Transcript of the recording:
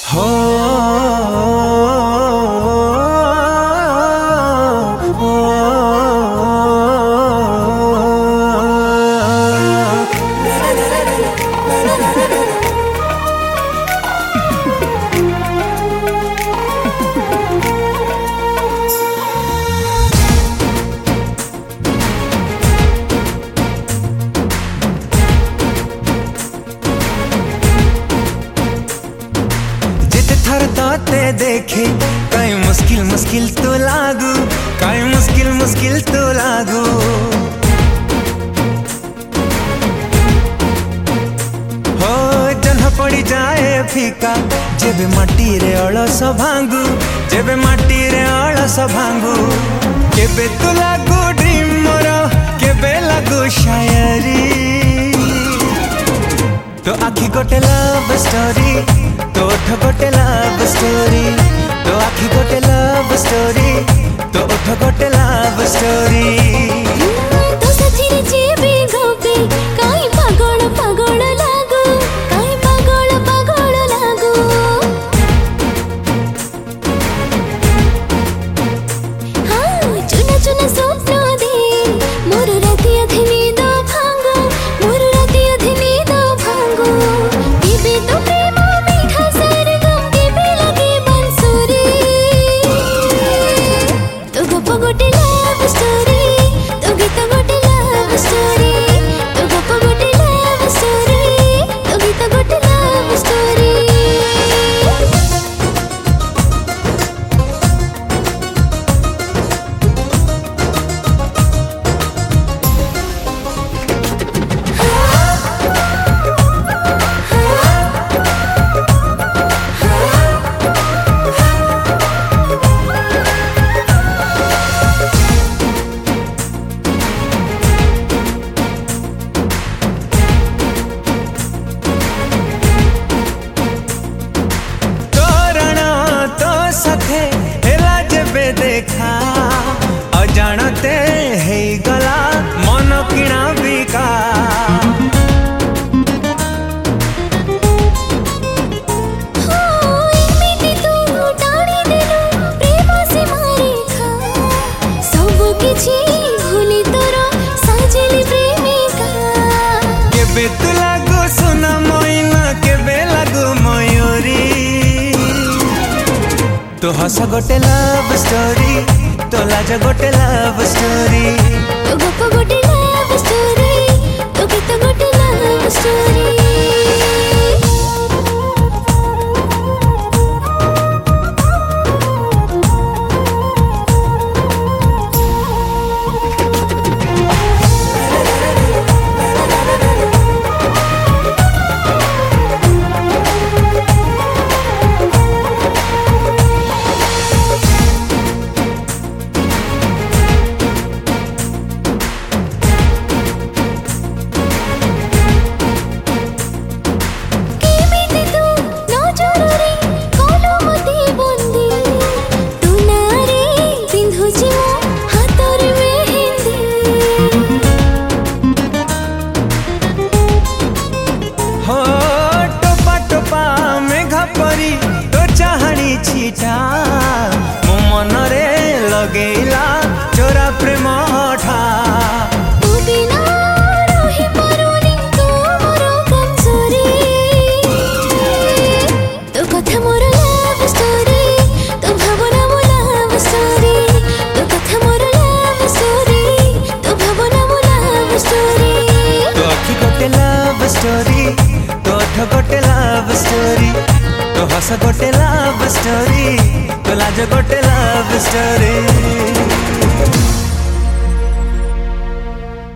हो ते देखे कई मुश्किल मुश्किल तो लागू, कई मुश्किल मुश्किल तो लागू। हो जन्ह पड़ी जाए फीका जेबे माटी रे अलस भांगू, जेबे माटी रे अलस भांगू। केबे तो लागू ड्रीम मोर, केबे लागू शायरी। तो आखि गोटे लव स्टोरी, तो ओठ गोटे लव स्टोरी। तो आखि गोटे लव स्टोरी, तो ओठ गोटे लव स्टोरी। तो सचिरे जेबे गोबे काई पागल पागल लागू, काई पागल पागल लागू। हाँ चुना चुना स्वप्न दे मोर राति अधे नींद भांगो, मोर राति अधे नींद भांगो। केबे तो प्रेम मीठा सरगम, केबे लगे बंसुरी। तो गप गोटे लव स्टोरी, तो गीत गोटे लव स्टोरी। तो गप गोटे लव स्टोरी, तो गीत गोटे लव स्टोरी। देखा अजानते है गला मन किणा बिका। केबे तू लागू सुना मोइना, केबे लागू मयूरी। तो हस गोटे लव स्टोरी, तो लाज गोटे लव स्टोरी। तो गप गोटे लव स्टोरी, तो गीत गोटे लव स्टोरी। छीटा मो मन रे लगेला चोरा प्रेम ठा। तू बिना रही पारुनी तू मोर कमजोरी। तो कथा मोर लव स्टोरी, तो भावना मो लव स्टोरी। तो कथा मोर लव स्टोरी, तो भावना मो लव स्टोरी। तो आखि गोटे लव स्टोरी, तो ओठ गोटे लव स्टोरी। तो हस गोटे लव स्टोरी, तो लाज गोटे लव स्टोरी।